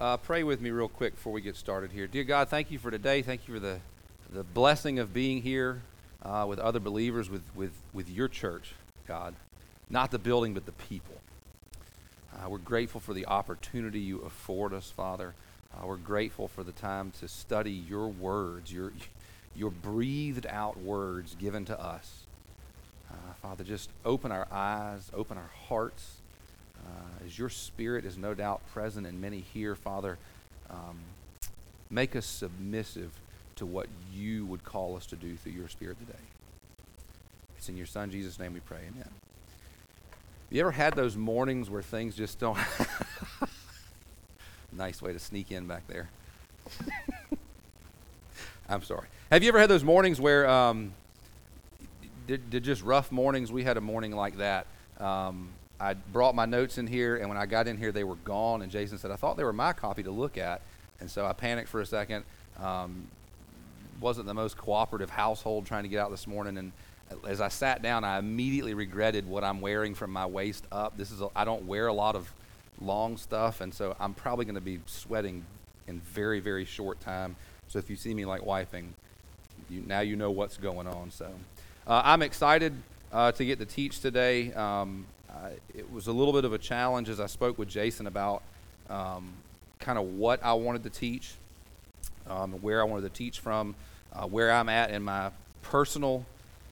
Pray with me real quick before we get started here. Dear God, thank you for today. Thank you for the blessing of being here with other believers, with your church, God. Not the building, but the people. We're grateful for the opportunity you afford us, Father. We're grateful for the time to study your words, your breathed out words given to us. Father, just open our eyes, open our hearts. As your Spirit is no doubt present in many here, Father, make us submissive to what you would call us to do through your Spirit today. It's in your Son, Jesus' name we pray, amen. You ever had those mornings where things just don't... Nice way to sneak in back there. I'm sorry. Have you ever had those mornings where they're just rough mornings? We had a morning like that. I brought my notes in here, and when I got in here, they were gone. And Jason said, I thought they were my copy to look at. And so I panicked for a second. Wasn't the most cooperative household trying to get out this morning. And as I sat down, I immediately regretted what I'm wearing from my waist up. I don't wear a lot of long stuff, and so I'm probably going to be sweating in very, very short time. So if you see me like wiping, now you know what's going on. So I'm excited to get to teach today. It was a little bit of a challenge as I spoke with Jason about kind of what I wanted to teach, where I wanted to teach from, where I'm at in my personal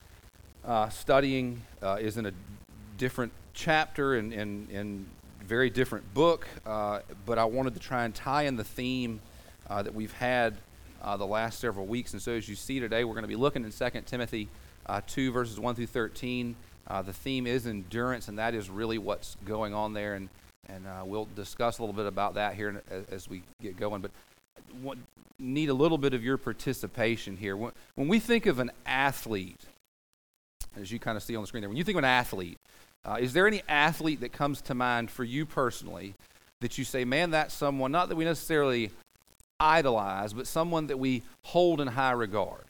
studying is in a different chapter and very different book, but I wanted to try and tie in the theme that we've had the last several weeks. And so as you see today, we're going to be looking in 2 Timothy 2, verses 1 through 13. The theme is endurance, and that is really what's going on there, and we'll discuss a little bit about that here as we get going. But need a little bit of your participation here. When we think of an athlete, as you kind of see on the screen there, when you think of an athlete, is there any athlete that comes to mind for you personally that you say, man, that's someone, not that we necessarily idolize, but someone that we hold in high regard?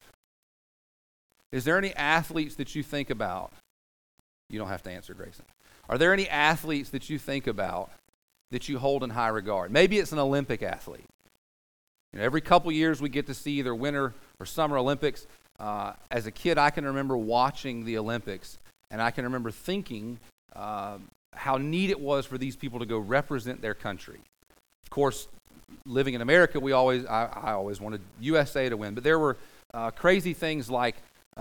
Is there any athletes that you think about? You don't have to answer, Grayson. Are there any athletes that you think about that you hold in high regard? Maybe it's an Olympic athlete. Every couple years we get to see either Winter or Summer Olympics. As a kid, I can remember watching the Olympics, and I can remember thinking how neat it was for these people to go represent their country. Of course, living in America, I always wanted USA to win, but there were crazy things like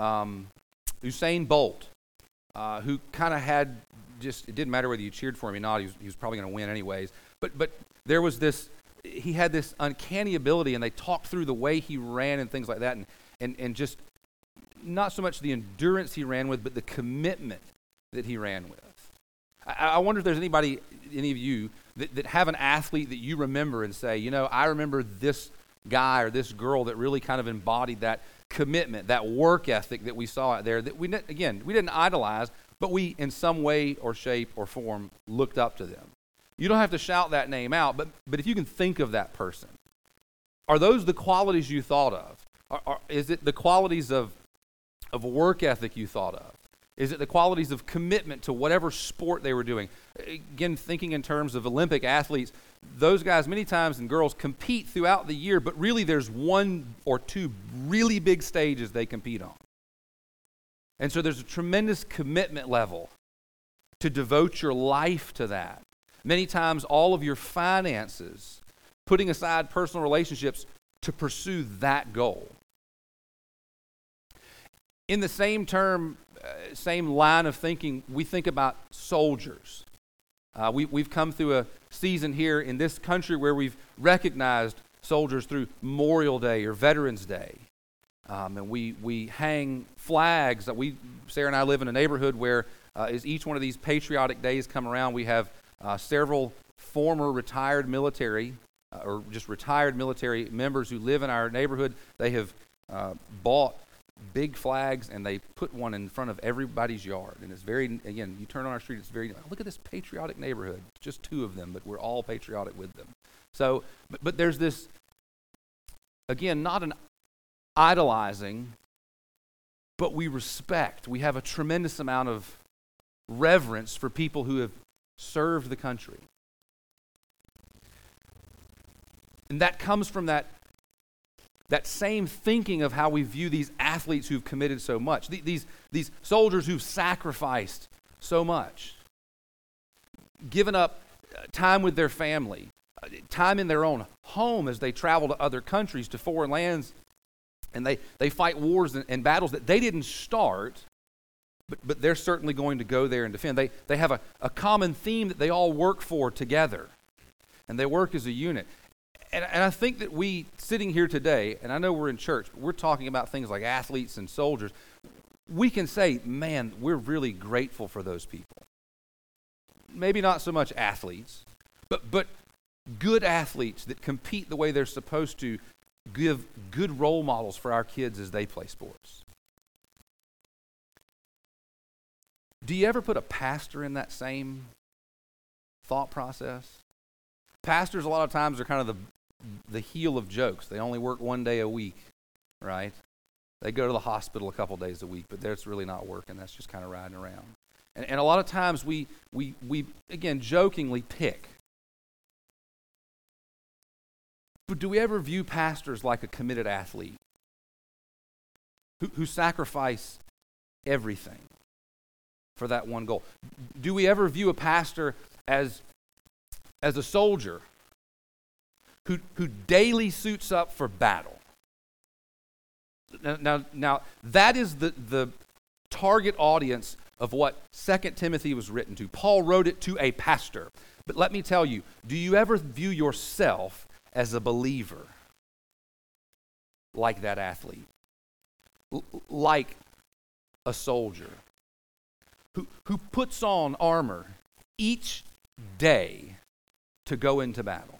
Usain Bolt, who kind of had it didn't matter whether you cheered for him or not, he was probably going to win anyways. But there was he had this uncanny ability, and they talked through the way he ran and things like that, and just not so much the endurance he ran with, but the commitment that he ran with. I wonder if there's any of you that have an athlete that you remember and say, I remember this guy or this girl that really kind of embodied that commitment, that work ethic that we saw out there, that we didn't idolize, but we in some way or shape or form looked up to them. You don't have to shout that name out, but if you can think of that person, are those the qualities you thought of? Is it the qualities of work ethic you thought of? Is it the qualities of commitment to whatever sport they were doing? Again, thinking in terms of Olympic athletes, those guys many times and girls compete throughout the year, but really there's one or two really big stages they compete on. And so there's a tremendous commitment level to devote your life to that. Many times all of your finances, putting aside personal relationships to pursue that goal. In the same line of thinking, we think about soldiers. We've come through a season here in this country where we've recognized soldiers through Memorial Day or Veterans Day. And we hang flags. Sarah and I live in a neighborhood where as each one of these patriotic days come around, we have several former retired military or just retired military members who live in our neighborhood. They have bought big flags, and they put one in front of everybody's yard. And it's again, you turn on our street, it's look at this patriotic neighborhood. It's just two of them, but we're all patriotic with them. So, but there's this, again, not an idolizing, but we respect. We have a tremendous amount of reverence for people who have served the country. And that comes from that same thinking of how we view these athletes who've committed so much, these soldiers who've sacrificed so much, given up time with their family, time in their own home as they travel to other countries, to foreign lands, and they fight wars and battles that they didn't start, but they're certainly going to go there and defend. They have a common theme that they all work for together, and they work as a unit. And I think that we, sitting here today, and I know we're in church, but we're talking about things like athletes and soldiers, we can say, man, we're really grateful for those people. Maybe not so much athletes, but good athletes that compete the way they're supposed to, give good role models for our kids as they play sports. Do you ever put a pastor in that same thought process? Pastors a lot of times are kind of the heel of jokes. They only work one day a week, right? They go to the hospital a couple days a week, but that's really not working. That's just kind of riding around. And a lot of times we again, jokingly pick. But do we ever view pastors like a committed athlete who sacrifice everything for that one goal? Do we ever view a pastor as a soldier who daily suits up for battle? Now that is the target audience of what 2 Timothy was written to. Paul wrote it to a pastor. But let me tell you, do you ever view yourself as a believer like that athlete? Like a soldier who puts on armor each day to go into battle?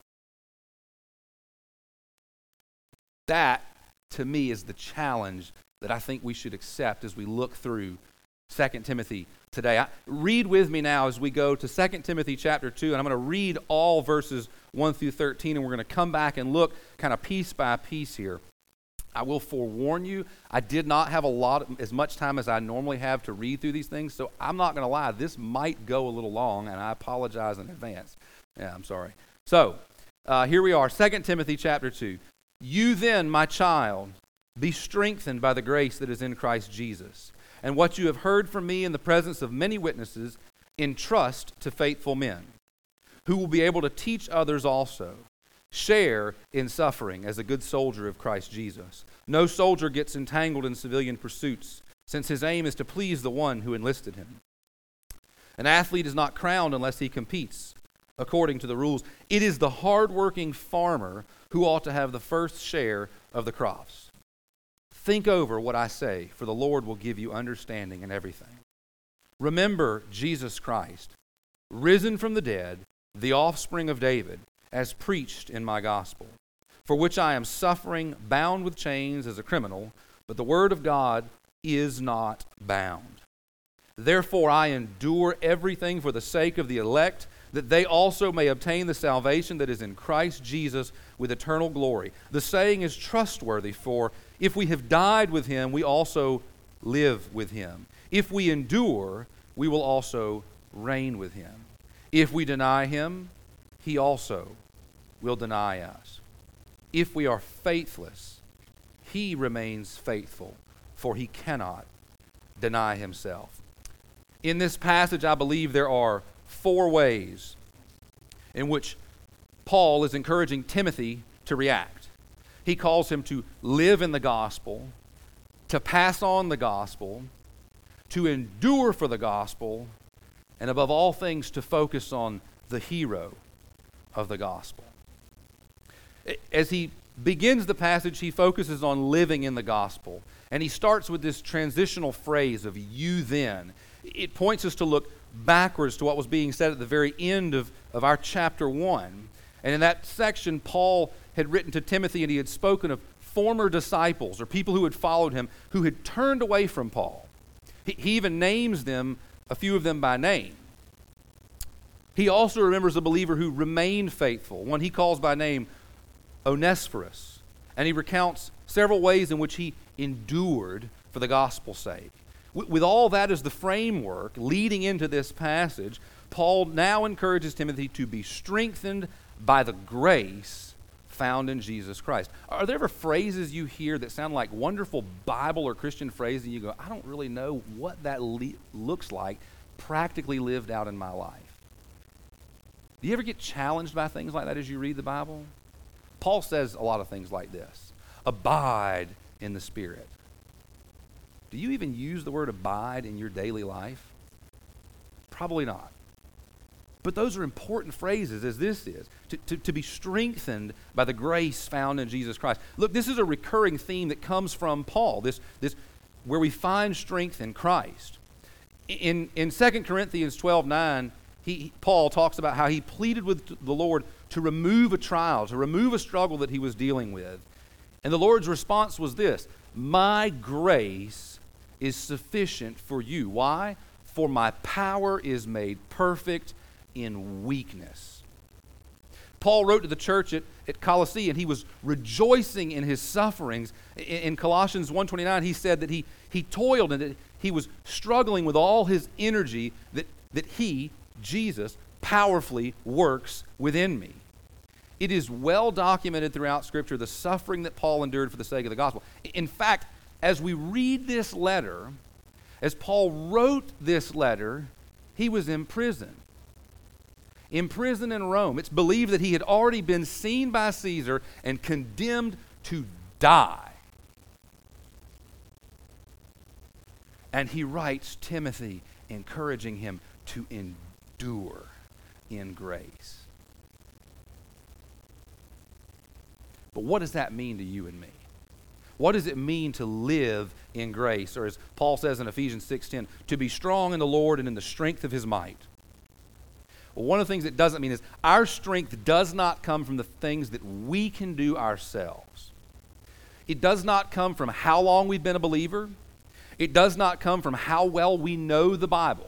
That, to me, is the challenge that I think we should accept as we look through 2 Timothy today. Read with me now as we go to 2 Timothy chapter 2, and I'm going to read all verses 1 through 13, and we're going to come back and look kind of piece by piece here. I will forewarn you, I did not have as much time as I normally have to read through these things, so I'm not going to lie, this might go a little long, and I apologize in advance. Yeah, I'm sorry. So, here we are, 2 Timothy chapter 2. You then, my child, be strengthened by the grace that is in Christ Jesus. And what you have heard from me in the presence of many witnesses, entrust to faithful men, who will be able to teach others also. Share in suffering as a good soldier of Christ Jesus. No soldier gets entangled in civilian pursuits, since his aim is to please the one who enlisted him. An athlete is not crowned unless he competes according to the rules. It is the hard-working farmer who ought to have the first share of the crops. Think over what I say, for the Lord will give you understanding in everything. Remember Jesus Christ, risen from the dead, the offspring of David, as preached in my gospel, for which I am suffering, bound with chains as a criminal, but the word of God is not bound. Therefore I endure everything for the sake of the elect, that they also may obtain the salvation that is in Christ Jesus with eternal glory. The saying is trustworthy, for if we have died with him, we also live with him. If we endure, we will also reign with him. If we deny him, he also will deny us. If we are faithless, he remains faithful, for he cannot deny himself. In this passage, I believe there are 4 ways in which Paul is encouraging Timothy to react. He calls him to live in the gospel, to pass on the gospel, to endure for the gospel, and above all things, to focus on the hero of the gospel. As he begins the passage, he focuses on living in the gospel. And he starts with this transitional phrase of you then. It points us to look backwards to what was being said at the very end of our chapter 1. And in that section, Paul had written to Timothy, and he had spoken of former disciples or people who had followed him who had turned away from Paul. He even names them, a few of them by name. He also remembers a believer who remained faithful, one he calls by name Onesiphorus. And he recounts several ways in which he endured for the gospel's sake. With all that as the framework leading into this passage, Paul now encourages Timothy to be strengthened by the grace found in Jesus Christ. Are there ever phrases you hear that sound like wonderful Bible or Christian phrases and you go, I don't really know what that looks like practically lived out in my life? Do you ever get challenged by things like that as you read the Bible? Paul says a lot of things like this. Abide in the Spirit. Do you even use the word abide in your daily life? Probably not. But those are important phrases, as this is, to be strengthened by the grace found in Jesus Christ. Look, this is a recurring theme that comes from Paul, this where we find strength in Christ. In 2 Corinthians 12:9, Paul talks about how he pleaded with the Lord to remove a trial, to remove a struggle that he was dealing with. And the Lord's response was this: my grace is sufficient for you. Why? For my power is made perfect in weakness. Paul wrote to the church at Colossae, and he was rejoicing in his sufferings. In Colossians 1:29, he said that he toiled and that he was struggling with all his energy that he, Jesus, powerfully works within me. It is well documented throughout Scripture the suffering that Paul endured for the sake of the gospel. In fact, as we read this letter, as Paul wrote this letter, he was in prison. In prison in Rome. It's believed that he had already been seen by Caesar and condemned to die. And he writes Timothy, encouraging him to endure in grace. But what does that mean to you and me? What does it mean to live in grace? Or as Paul says in Ephesians 6:10, to be strong in the Lord and in the strength of his might. Well, one of the things it doesn't mean is our strength does not come from the things that we can do ourselves. It does not come from how long we've been a believer. It does not come from how well we know the Bible.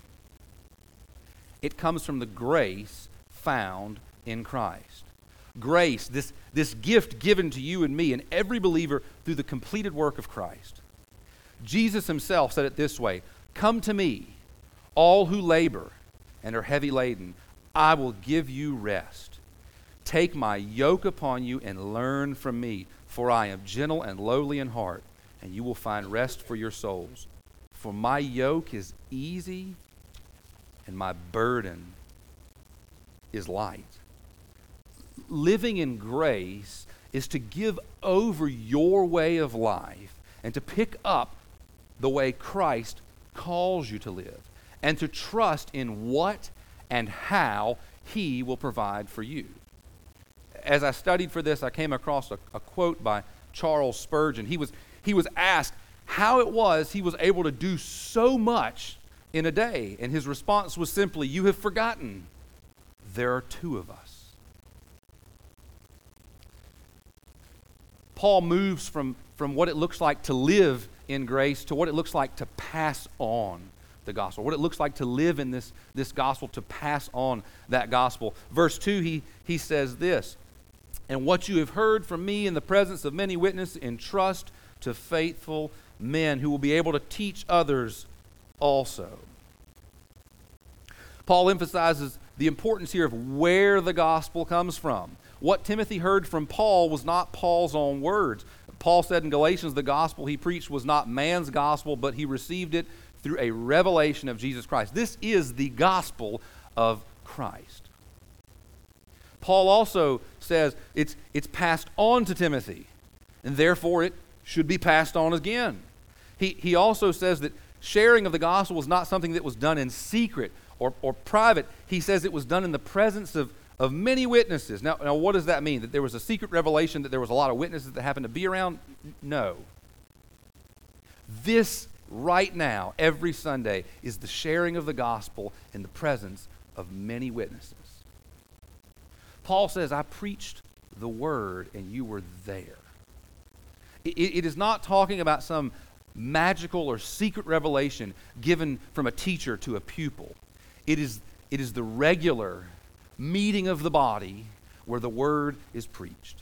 It comes from the grace found in Christ. Grace, this gift given to you and me and every believer through the completed work of Christ. Jesus himself said it this way: come to me, all who labor and are heavy laden, I will give you rest. Take my yoke upon you and learn from me, for I am gentle and lowly in heart, and you will find rest for your souls. For my yoke is easy and my burden is light. Living in grace is to give over your way of life and to pick up the way Christ calls you to live, and to trust in what and how he will provide for you. As I studied for this, I came across a quote by Charles Spurgeon. He was asked how it was he was able to do so much in a day, and his response was simply, you have forgotten there are two of us. Paul moves from what it looks like to live in grace to what it looks like to pass on the gospel, what it looks like to live in this gospel, to pass on that gospel. Verse 2, he says this: and what you have heard from me in the presence of many witnesses, entrust to faithful men who will be able to teach others also. Paul emphasizes the importance here of where the gospel comes from. What Timothy heard from Paul was not Paul's own words. Paul said in Galatians, the gospel he preached was not man's gospel, but he received it through a revelation of Jesus Christ. This is the gospel of Christ. Paul also says it's passed on to Timothy, and therefore it should be passed on again. He also says that sharing of the gospel was not something that was done in secret or private. He says it was done in the presence of many witnesses. Now, what does that mean? That there was a secret revelation, that there was a lot of witnesses that happened to be around? No. This right now, every Sunday, is the sharing of the gospel in the presence of many witnesses. Paul says, I preached the word and you were there. It is not talking about some magical or secret revelation given from a teacher to a pupil. It is the regular meeting of the body where the word is preached.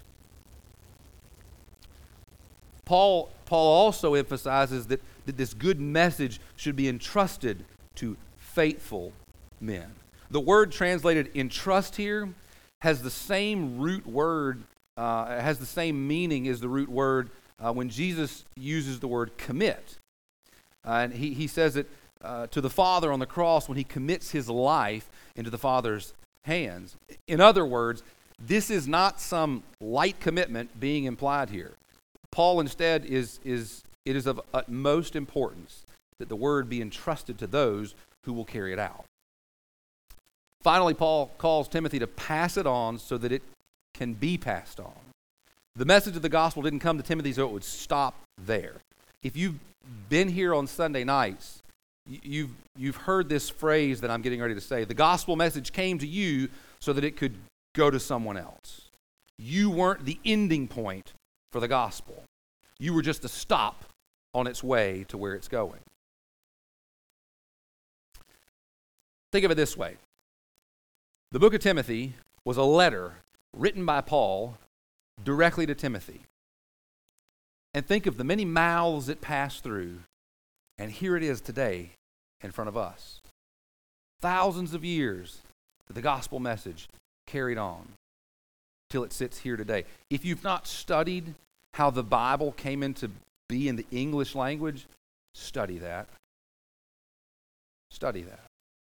Paul also emphasizes that this good message should be entrusted to faithful men. The word translated entrust here has the same root word has the same meaning as the root word when Jesus uses the word commit. And he says it to the Father on the cross when he commits his life into the Father's hands. In other words, this is not some light commitment being implied here. Paul instead it is of utmost importance that the word be entrusted to those who will carry it out. Finally, Paul calls Timothy to pass it on so that it can be passed on. The message of the gospel didn't come to Timothy so it would stop there. If you've been here on Sunday nights, you've heard this phrase that I'm getting ready to say. The gospel message came to you so that it could go to someone else. You weren't the ending point for the gospel. You were just a stop on its way to where it's going. Think of it this way. The book of Timothy was a letter written by Paul directly to Timothy. And think of the many mouths it passed through, and here it is today in front of us. Thousands of years that the gospel message carried on till it sits here today. If you've not studied how the Bible came into be in the English language, study that. Study that.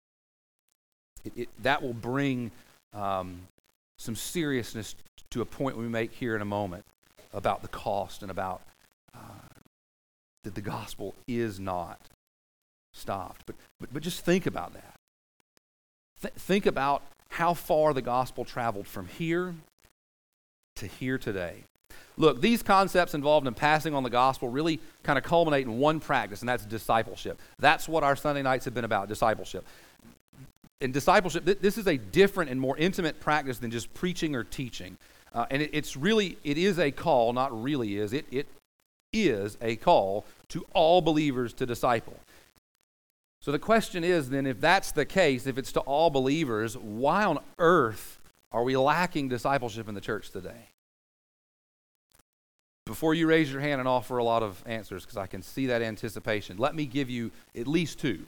That will bring some seriousness to a point we make here in a moment about the cost and about that the gospel is not stopped. But just think about that. Think about how far the gospel traveled from here to here today. Look, these concepts involved in passing on the gospel really kind of culminate in one practice, and that's discipleship. That's what our Sunday nights have been about, discipleship. In discipleship, this is a different and more intimate practice than just preaching or teaching. And it is a call, not really is, it is a call to all believers to disciple. So the question is then, if that's the case, if it's to all believers, why on earth are we lacking discipleship in the church today? Before you raise your hand and offer a lot of answers, because I can see that anticipation, let me give you at least two.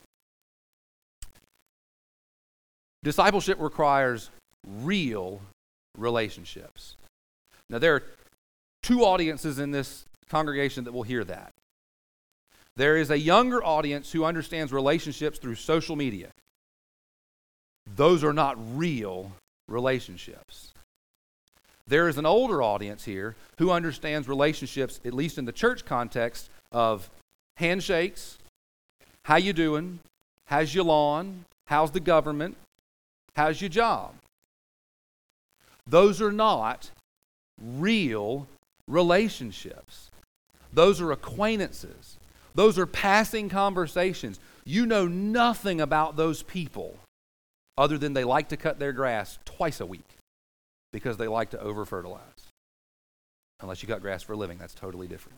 Discipleship requires real relationships. Now, there are two audiences in this congregation that will hear that. There is a younger audience who understands relationships through social media. Those are not real relationships. There is an older audience here who understands relationships, at least in the church context, of handshakes, how you doing, how's your lawn, how's the government, how's your job. Those are not real relationships. Those are acquaintances. Those are passing conversations. You know nothing about those people other than they like to cut their grass twice a week because they like to over-fertilize. Unless you cut grass for a living, that's totally different.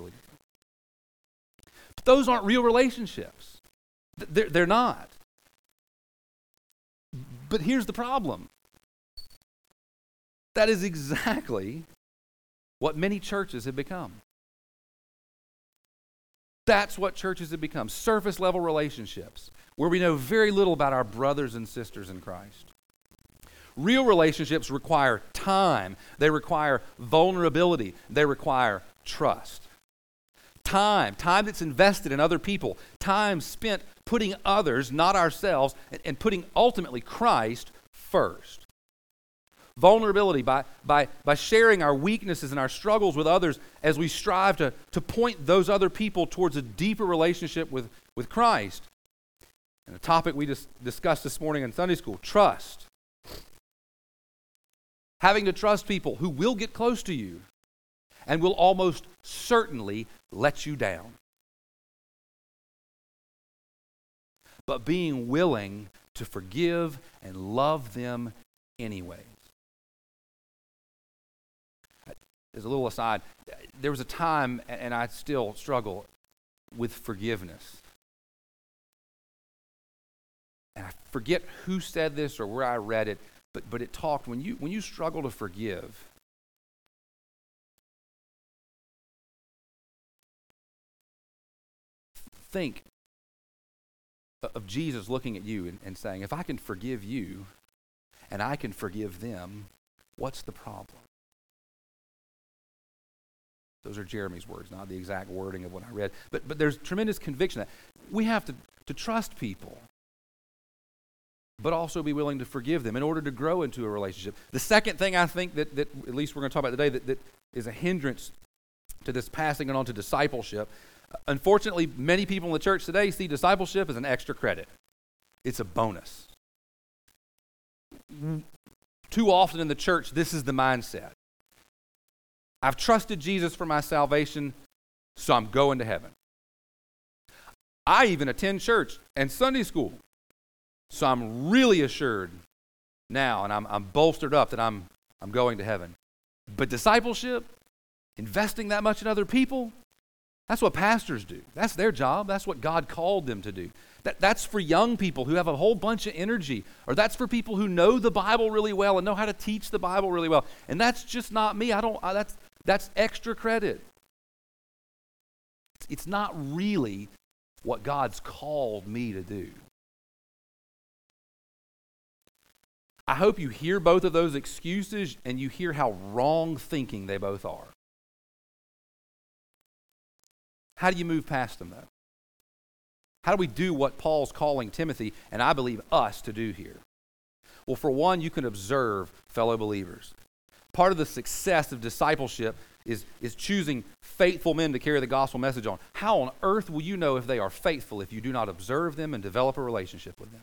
But those aren't real relationships. They're not. But here's the problem. That is exactly what many churches have become. That's what churches have become, surface level relationships, where we know very little about our brothers and sisters in Christ. Real relationships require time. They require vulnerability. They require trust. Time that's invested in other people. Time spent putting others, not ourselves, and putting ultimately Christ first. Vulnerability by sharing our weaknesses and our struggles with others as we strive to point those other people towards a deeper relationship with Christ. And a topic we just discussed this morning in Sunday school, trust. Having to trust people who will get close to you and will almost certainly let you down. But being willing to forgive and love them anyways. As a little aside, there was a time, and I still struggle with forgiveness. And I forget who said this or where I read it, but it talked, when you struggle to forgive, think of Jesus looking at you and saying, if I can forgive you and I can forgive them, what's the problem? Those are Jeremy's words, not the exact wording of what I read. But there's tremendous conviction that we have to trust people, but also be willing to forgive them in order to grow into a relationship. The second thing I think that at least we're going to talk about today that is a hindrance to this passing on to discipleship. Unfortunately, many people in the church today see discipleship as an extra credit. It's a bonus. Too often in the church, this is the mindset. I've trusted Jesus for my salvation, so I'm going to heaven. I even attend church and Sunday school, so I'm really assured now, and I'm bolstered up that I'm going to heaven. But discipleship, investing that much in other people, that's what pastors do. That's their job. That's what God called them to do. That's for young people who have a whole bunch of energy, or that's for people who know the Bible really well and know how to teach the Bible really well. And that's just not me. That's extra credit. It's not really what God's called me to do. I hope you hear both of those excuses and you hear how wrong thinking they both are. How do you move past them, though? How do we do what Paul's calling Timothy, and I believe us, to do here? Well, for one, you can observe fellow believers. Part of the success of discipleship is choosing faithful men to carry the gospel message on. How on earth will you know if they are faithful if you do not observe them and develop a relationship with them?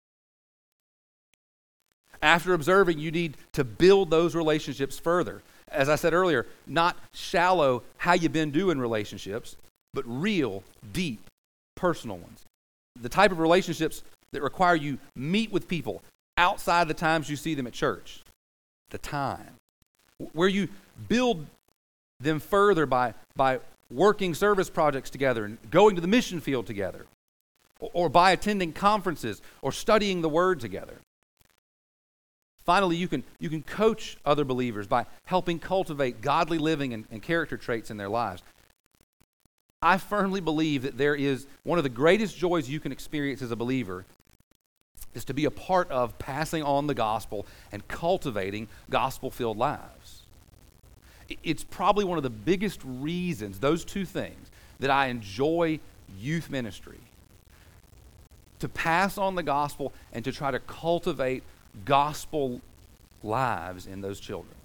After observing, you need to build those relationships further. As I said earlier, not shallow, how you been doing relationships, but real, deep, personal ones. The type of relationships that require you meet with people outside the times you see them at church. The time. Where you build them further by working service projects together and going to the mission field together, or by attending conferences or studying the Word together. Finally, you can coach other believers by helping cultivate godly living and character traits in their lives. I firmly believe that there is one of the greatest joys you can experience as a believer is to be a part of passing on the gospel and cultivating gospel-filled lives. It's probably one of the biggest reasons, those two things, that I enjoy youth ministry. To pass on the gospel and to try to cultivate gospel lives in those children.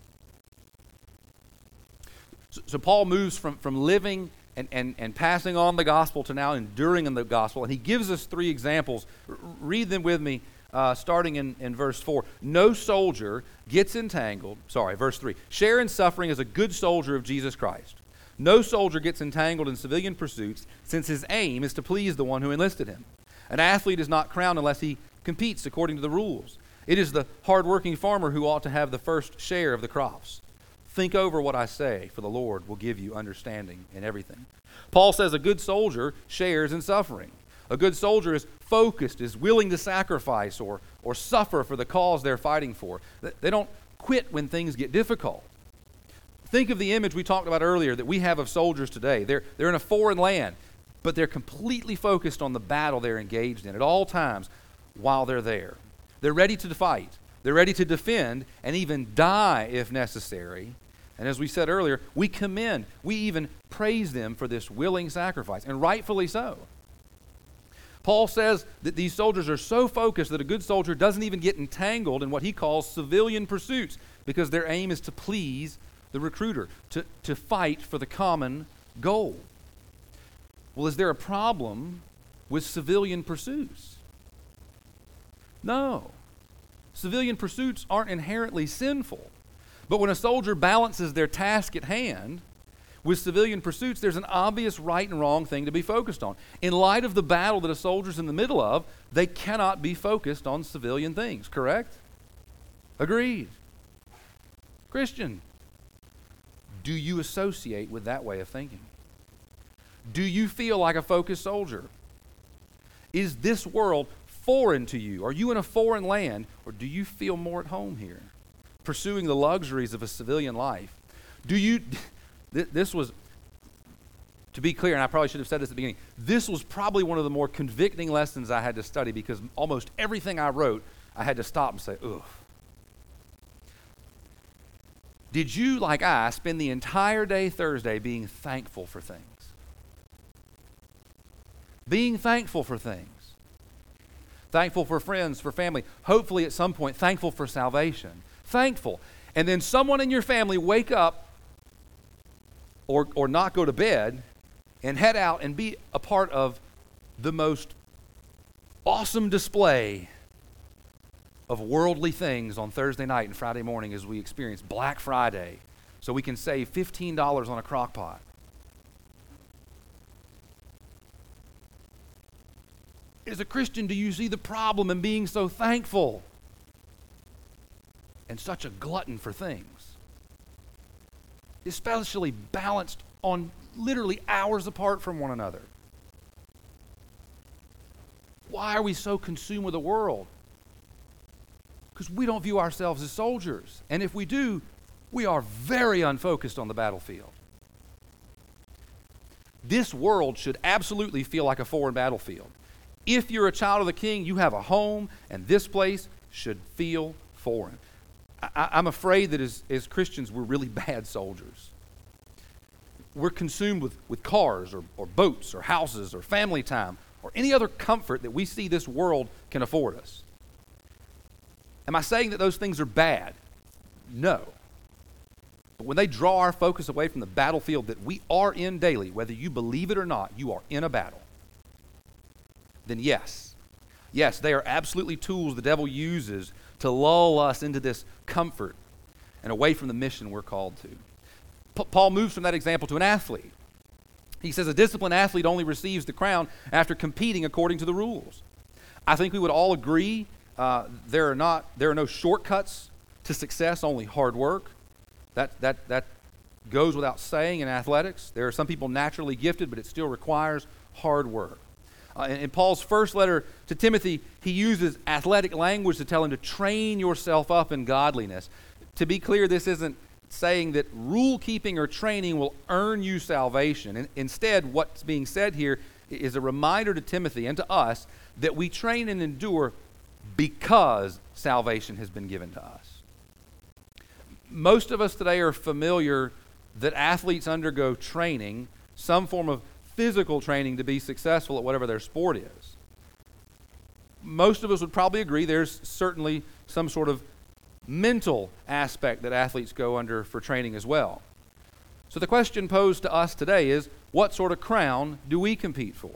So Paul moves from living and passing on the gospel to now enduring in the gospel. And he gives us three examples. Read them with me, starting in verse 4. No soldier gets entangled. Verse 3. Share in suffering as a good soldier of Jesus Christ. No soldier gets entangled in civilian pursuits, since his aim is to please the one who enlisted him. An athlete is not crowned unless he competes according to the rules. It is the hard-working farmer who ought to have the first share of the crops. Think over what I say, for the Lord will give you understanding in everything. Paul says a good soldier shares in suffering. A good soldier is focused, is willing to sacrifice or suffer for the cause they're fighting for. They don't quit when things get difficult. Think of the image we talked about earlier that we have of soldiers today. They're in a foreign land, but they're completely focused on the battle they're engaged in at all times while they're there. They're ready to fight. They're ready to defend and even die if necessary. And as we said earlier, we commend, we even praise them for this willing sacrifice, and rightfully so. Paul says that these soldiers are so focused that a good soldier doesn't even get entangled in what he calls civilian pursuits, because their aim is to please the recruiter, to fight for the common goal. Well, is there a problem with civilian pursuits? No. Civilian pursuits aren't inherently sinful. But when a soldier balances their task at hand with civilian pursuits, there's an obvious right and wrong thing to be focused on. In light of the battle that a soldier's in the middle of, they cannot be focused on civilian things, correct? Agreed. Christian, do you associate with that way of thinking? Do you feel like a focused soldier? Is this world foreign to you? Are you in a foreign land, or do you feel more at home here, pursuing the luxuries of a civilian life? This was, to be clear, and I probably should have said this at the beginning, this was probably one of the more convicting lessons I had to study, because almost everything I wrote, I had to stop and say, ugh. Did you, like I, spend the entire day Thursday being thankful for things? Being thankful for things. Thankful for friends, for family. Hopefully at some point, thankful for salvation. Thankful. And then someone in your family wake up or not go to bed and head out and be a part of the most awesome display of worldly things on Thursday night and Friday morning as we experience Black Friday so we can save $15 on a crock pot. As a Christian, do you see the problem in being so thankful and such a glutton for things? Especially balanced on literally hours apart from one another. Why are we so consumed with the world? Because we don't view ourselves as soldiers. And if we do, we are very unfocused on the battlefield. This world should absolutely feel like a foreign battlefield. If you're a child of the King, you have a home, and this place should feel foreign. I'm afraid that as Christians, we're really bad soldiers. We're consumed with cars or boats or houses or family time or any other comfort that we see this world can afford us. Am I saying that those things are bad? No. But when they draw our focus away from the battlefield that we are in daily, whether you believe it or not, you are in a battle. Then yes, they are absolutely tools the devil uses to lull us into this comfort and away from the mission we're called to. Paul moves from that example to an athlete. He says a disciplined athlete only receives the crown after competing according to the rules. I think we would all agree there are no shortcuts to success, only hard work. That goes without saying in athletics. There are some people naturally gifted, but it still requires hard work. In Paul's first letter to Timothy, he uses athletic language to tell him to train yourself up in godliness. To be clear, this isn't saying that rule keeping or training will earn you salvation. Instead, what's being said here is a reminder to Timothy and to us that we train and endure because salvation has been given to us. Most of us today are familiar that athletes undergo training, some form of physical training to be successful at whatever their sport is. Most of us would probably agree there's certainly some sort of mental aspect that athletes go under for training as well. So the question posed to us today is, what sort of crown do we compete for?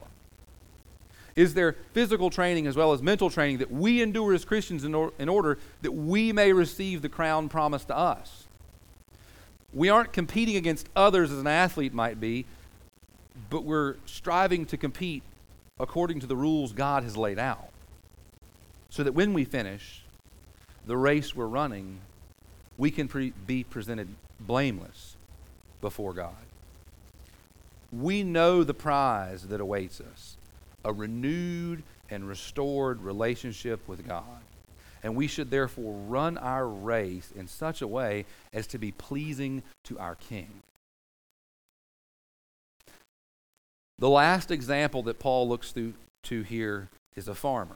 Is there physical training as well as mental training that we endure as Christians in order that we may receive the crown promised to us? We aren't competing against others as an athlete might be, but we're striving to compete according to the rules God has laid out, so that when we finish the race we're running, we can be presented blameless before God. We know the prize that awaits us, a renewed and restored relationship with God. And we should therefore run our race in such a way as to be pleasing to our King. The last example that Paul looks to here is a farmer.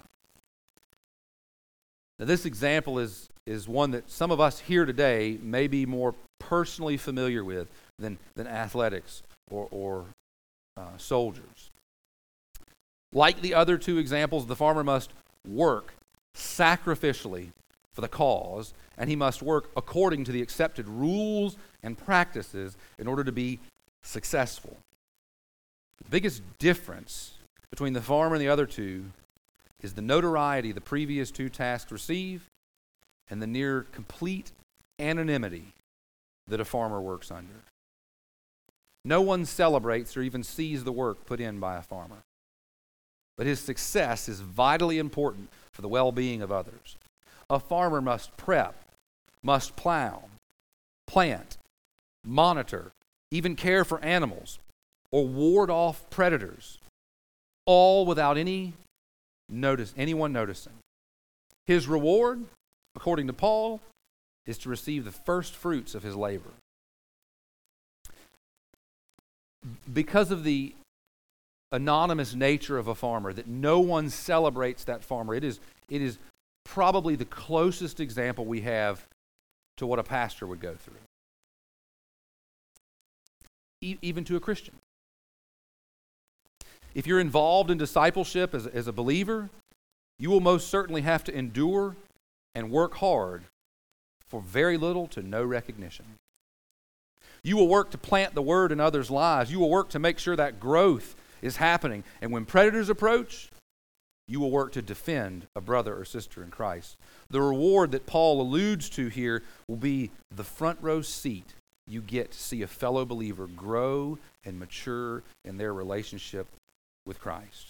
Now, this example is one that some of us here today may be more personally familiar with than athletics or soldiers. Like the other two examples, the farmer must work sacrificially for the cause, and he must work according to the accepted rules and practices in order to be successful. The biggest difference between the farmer and the other two is the notoriety the previous two tasks receive and the near complete anonymity that a farmer works under. No one celebrates or even sees the work put in by a farmer. But his success is vitally important for the well-being of others. A farmer must prep, must plow, plant, monitor, even care for animals, or ward off predators, all without anyone noticing. His reward, according to Paul, is to receive the first fruits of his labor. Because of the anonymous nature of a farmer, that no one celebrates that farmer, it is probably the closest example we have to what a pastor would go through. even to a Christian. If you're involved in discipleship as a believer, you will most certainly have to endure and work hard for very little to no recognition. You will work to plant the word in others' lives. You will work to make sure that growth is happening. And when predators approach, you will work to defend a brother or sister in Christ. The reward that Paul alludes to here will be the front row seat you get to see a fellow believer grow and mature in their relationship with Christ.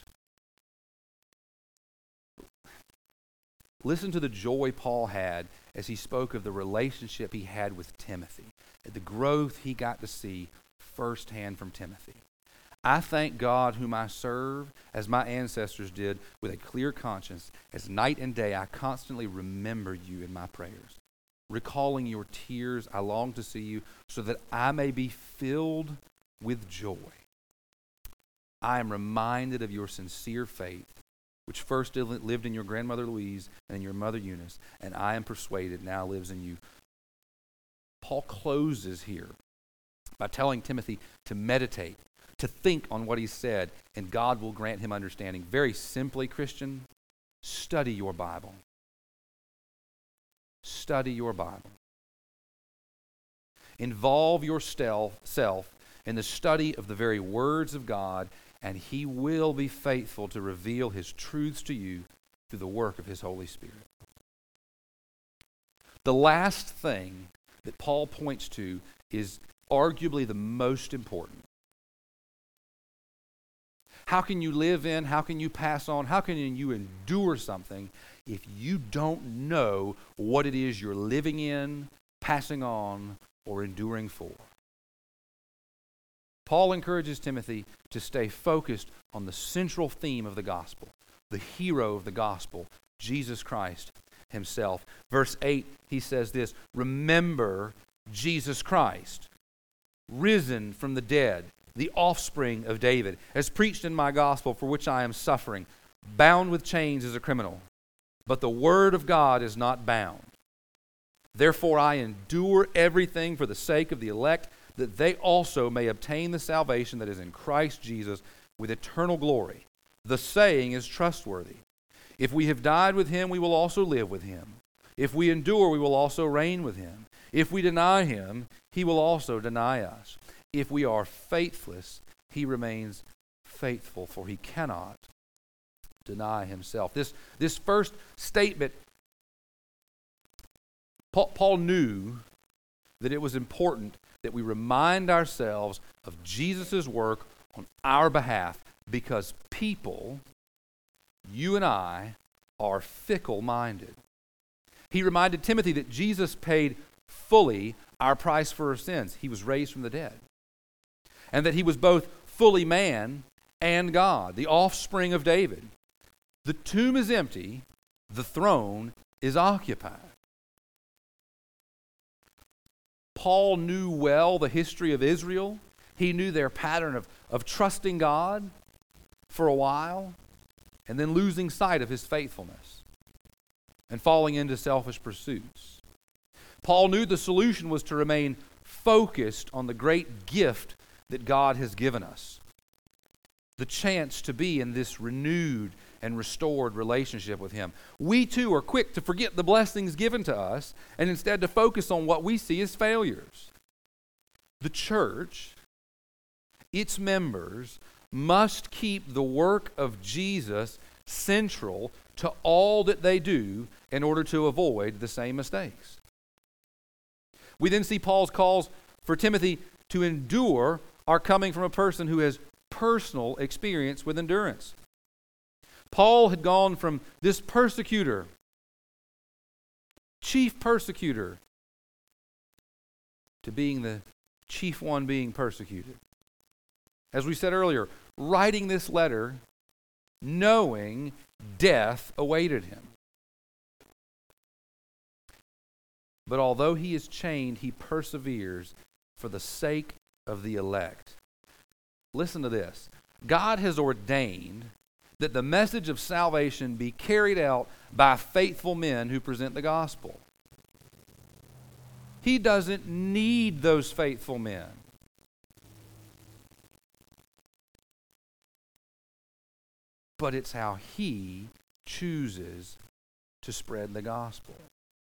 Listen to the joy Paul had as he spoke of the relationship he had with Timothy, the growth he got to see firsthand from Timothy. I thank God whom I serve, as my ancestors did, with a clear conscience, as night and day I constantly remember you in my prayers. Recalling your tears, I long to see you, so that I may be filled with joy. I am reminded of your sincere faith, which first lived in your grandmother Louise and in your mother Eunice, and I am persuaded now lives in you. Paul closes here by telling Timothy to meditate, to think on what he said, and God will grant him understanding. Very simply, Christian, study your Bible. Study your Bible. Involve yourself in the study of the very words of God, and he will be faithful to reveal his truths to you through the work of his Holy Spirit. The last thing that Paul points to is arguably the most important. How can you live in, how can you pass on, how can you endure something if you don't know what it is you're living in, passing on, or enduring for? Paul encourages Timothy to stay focused on the central theme of the gospel, the hero of the gospel, Jesus Christ himself. Verse 8, he says this, remember Jesus Christ, risen from the dead, the offspring of David, as preached in my gospel, for which I am suffering, bound with chains as a criminal. But the word of God is not bound. Therefore I endure everything for the sake of the elect, that they also may obtain the salvation that is in Christ Jesus with eternal glory. The saying is trustworthy. If we have died with him, we will also live with him. If we endure, we will also reign with him. If we deny him, he will also deny us. If we are faithless, he remains faithful, for he cannot deny himself. This first statement, Paul knew that it was important that we remind ourselves of Jesus' work on our behalf, because people, you and I, are fickle-minded. He reminded Timothy that Jesus paid fully our price for our sins. He was raised from the dead. And that he was both fully man and God, the offspring of David. The tomb is empty, the throne is occupied. Paul knew well the history of Israel. He knew their pattern of trusting God for a while and then losing sight of his faithfulness and falling into selfish pursuits. Paul knew the solution was to remain focused on the great gift that God has given us. The chance to be in this renewed and restored relationship with him. We too are quick to forget the blessings given to us and instead to focus on what we see as failures. The church, its members, must keep the work of Jesus central to all that they do in order to avoid the same mistakes. We then see Paul's calls for Timothy to endure are coming from a person who has personal experience with endurance. Paul had gone from this persecutor, chief persecutor, to being the chief one being persecuted. As we said earlier, writing this letter knowing death awaited him. But although he is chained, he perseveres for the sake of the elect. Listen to this. God has ordained that the message of salvation be carried out by faithful men who present the gospel. He doesn't need those faithful men. but it's how he chooses to spread the gospel.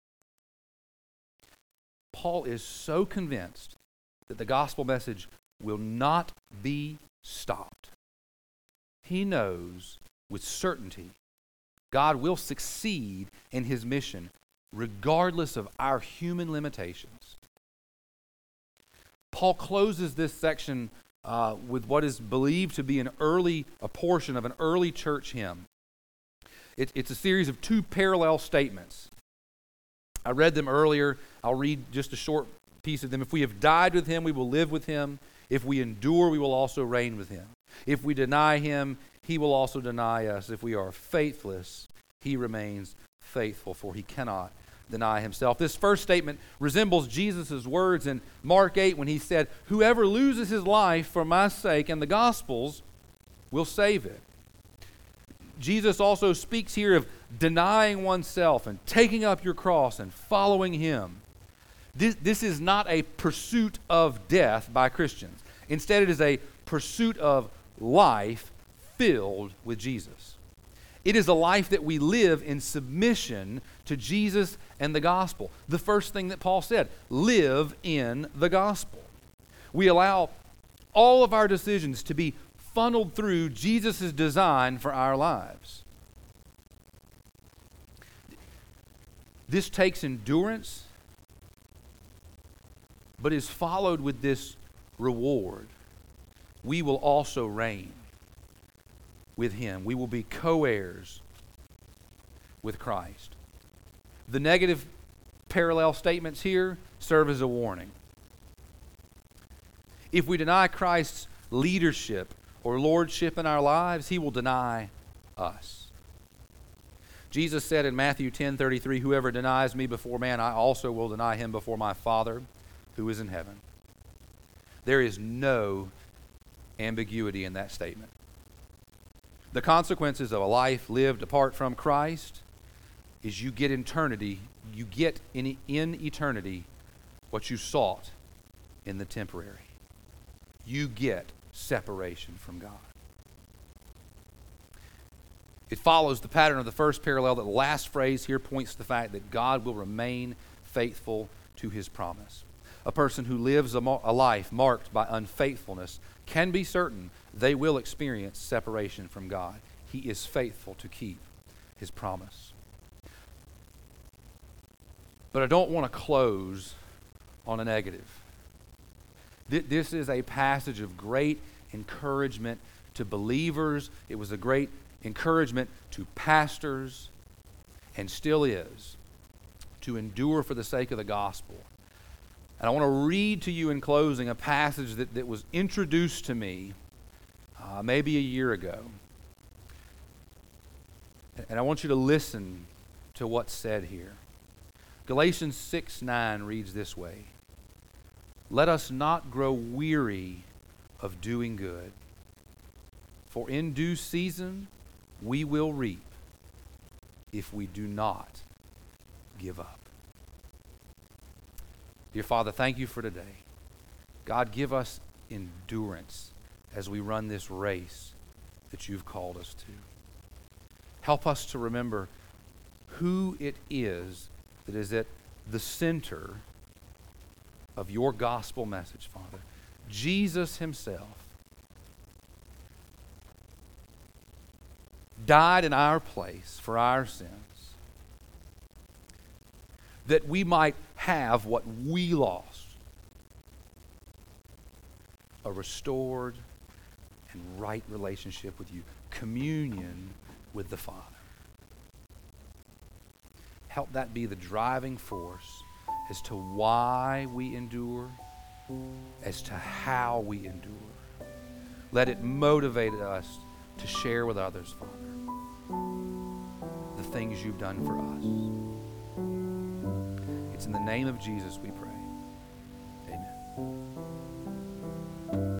Paul is so convinced that the gospel message will not be stopped. He knows with certainty God will succeed in his mission regardless of our human limitations. Paul closes this section with what is believed to be a portion of an early church hymn. It's a series of two parallel statements. I read them earlier. I'll read just a short piece of them. If we have died with him, we will live with him. If we endure, we will also reign with him. If we deny him, he will also deny us. If we are faithless, he remains faithful, for he cannot deny himself. This first statement resembles Jesus' words in Mark 8 when he said, "Whoever loses his life for my sake and the gospel's will save it." Jesus also speaks here of denying oneself and taking up your cross and following him. This is not a pursuit of death by Christians. Instead, it is a pursuit of life filled with Jesus. It is a life that we live in submission to Jesus and the gospel. The first thing that Paul said, live in the gospel. We allow all of our decisions to be funneled through Jesus' design for our lives. This takes endurance, but is followed with this reward. We will also reign with him. We will be co-heirs with Christ. The negative parallel statements here serve as a warning. If we deny Christ's leadership or lordship in our lives, he will deny us. Jesus said in Matthew 10:33, "Whoever denies me before man, I also will deny him before my Father who is in heaven." There is no ambiguity in that statement. The consequences of a life lived apart from Christ is you get in eternity what you sought in the temporary. You get separation from God. It follows the pattern of the first parallel that the last phrase here points to the fact that God will remain faithful to his promise. A person who lives a life marked by unfaithfulness can be certain they will experience separation from God. He is faithful to keep his promise. But I don't want to close on a negative. This is a passage of great encouragement to believers. It was a great encouragement to pastors, and still is, to endure for the sake of the gospel. And I want to read to you in closing a passage that was introduced to me maybe a year ago. And I want you to listen to what's said here. Galatians 6:9 reads this way: "Let us not grow weary of doing good, for in due season we will reap if we do not give up." Dear Father, thank you for today. God, give us endurance as we run this race that you've called us to. Help us to remember who it is that is at the center of your gospel message, Father. Jesus himself died in our place for our sins, that we might have what we lost, a restored and right relationship with you, communion with the Father. Help that be the driving force as to why we endure, as to how we endure. Let it motivate us to share with others, Father, the things you've done for us. It's in the name of Jesus we pray. Amen.